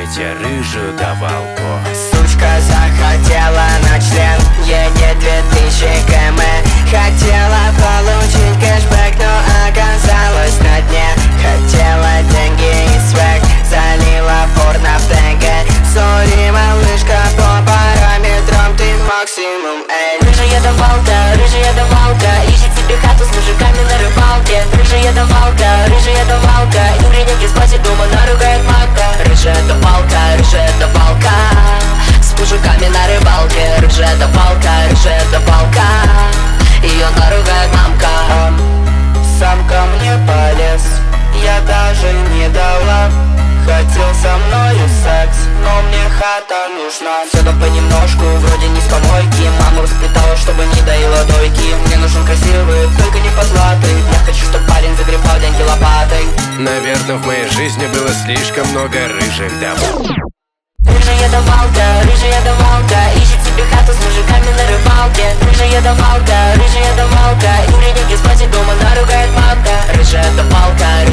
Ищите рыжую давалку. Сучка захотела на член, едет 2000 км. Хотела получить кэшбэк, но оказалась на дне. Хотела деньги и свек, залила порно в ТГ. Сори, малышка, по параметрам ты максимум, эй. Рыжая давалка, ищет себе хату с мужиками на рыбалке. Рыжая давалка, и у ренеги спросит, дома наругает матка. Рыжая давалка, с мужиками на рыбалке. Рыжая давалка, ее наругает мамка. Сам ко мне полез, я даже не дала. Хотел со мною секс, но мне хата нужна. Все да понемножку, вроде не с помойки. Мама воспитала, чтобы не доила дойки. Мне нужен красивый, только не подлатый. Я хочу, чтоб парень загребал деньги лопатой. Наверное, в моей жизни было слишком много рыжих давал. Рыжая давалка, ищет себе хату с мужиками на рыбалке. Рыжая давалка, и у ренеги спросит, дома наругает мамка. Рыжая давалка,